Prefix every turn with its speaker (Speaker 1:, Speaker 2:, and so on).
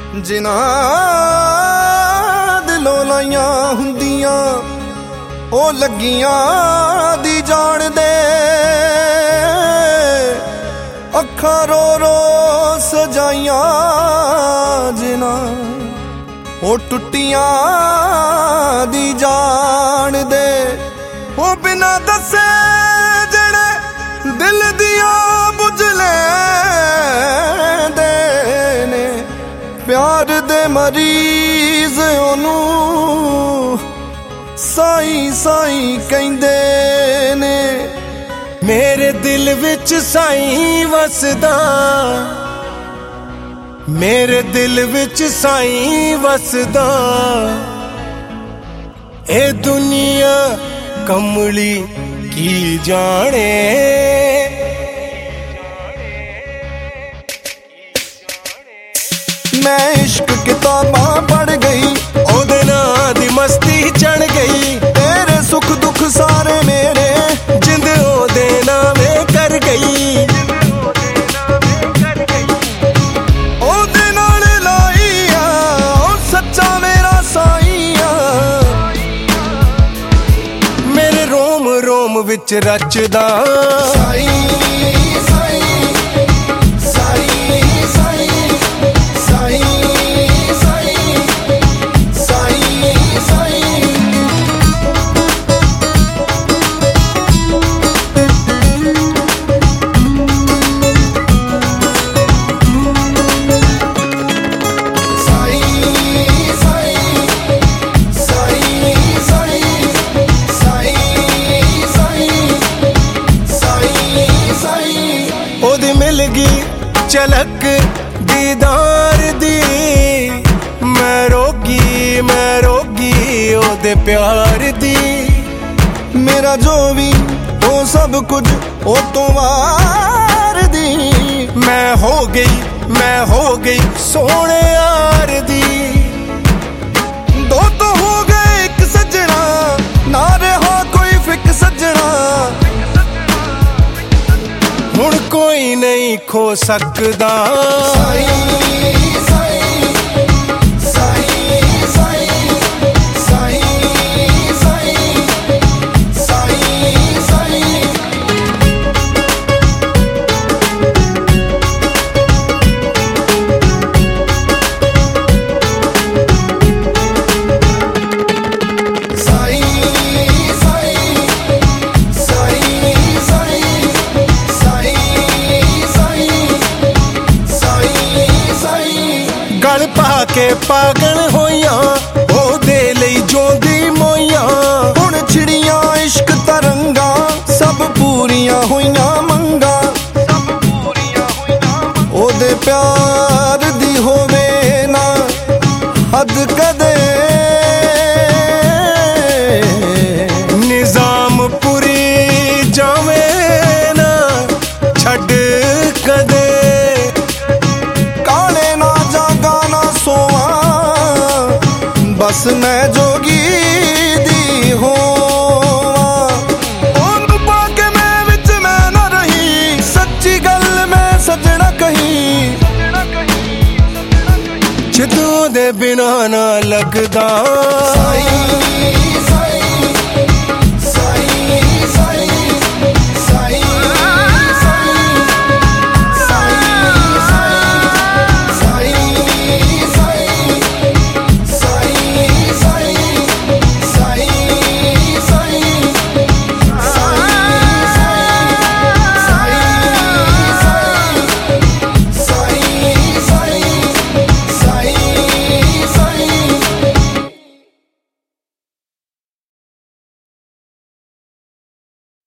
Speaker 1: ਜਿਨ੍ਹਾਂ ਦਿਲੋਂ ਲਾਈਆਂ ਹੁੰਦੀਆਂ ਉਹ ਲੱਗੀਆਂ ਦੀ ਜਾਣਦੇ, ਅੱਖਾਂ ਰੋ ਰੋ ਸਜਾਈਆਂ ਜਿਨ੍ਹਾਂ ਉਹ ਟੁੱਟੀਆਂ ਦੀ ਜਾਣਦੇ। ਉਹ ਬਿਨਾਂ ਦੱਸੇ ਜਿਹੜੇ ਦਿਲ ਦੀਆਂ ਬੁਝ ਲੈਂਦੇ ਨੇ, ਪਿਆਰ ਦੇ ਮਰੀਜ਼ ਉਹਨੂੰ ਸਾਈ ਸਾਈ ਕਹਿੰਦੇ ਨੇ।
Speaker 2: ਮੇਰੇ ਦਿਲ ਵਿੱਚ ਸਾਈਂ ਵਸਦਾ, ਮੇਰੇ ਦਿਲ ਵਿੱਚ ਸਾਈਂ ਵਸਦਾ, ਇਹ ਦੁਨੀਆ ਕਮਲੀ ਕੀ ਜਾਣੇ।
Speaker 1: मैं इश्क किताबां पढ़ गई,
Speaker 2: ओदे नां दी मस्ती चढ़ गई,
Speaker 1: तेरे सुख दुख सारे मेरे
Speaker 2: जिंद ओदे नामे कर गई।
Speaker 1: ओदे नाल लाई आ ओ सच्चा मेरा साई आ,
Speaker 2: मेरे रोम रोम विच रचदा
Speaker 1: साई
Speaker 2: झलक दीदार दी, मैं रोगी ओदे प्यार दी।
Speaker 1: मेरा जो भी वो सब कुछ ओ तो वार दी,
Speaker 2: मैं हो गई सोने यार दी।
Speaker 1: दो तो हो गए एक सजना, ना रहा कोई फिक सजना,
Speaker 2: हुण कोई नहीं खो सकदा। गल पाके पागल होइयां ओदे लई जोंदी मोइयां,
Speaker 1: हुण छिड़ियां इश्क तरंगा सब पूरियां होइयां मंगा। ओदे प्यार दी होवे ना हद कदे,
Speaker 2: निजाम पूरी जावे ना छड़ कदे।
Speaker 1: बस मैं जोगी दी होवां, ओनू पाके मैं विच मैं ना रही, सच्ची गल मैं सजना कही।
Speaker 2: जदों दे बिना ना लगदा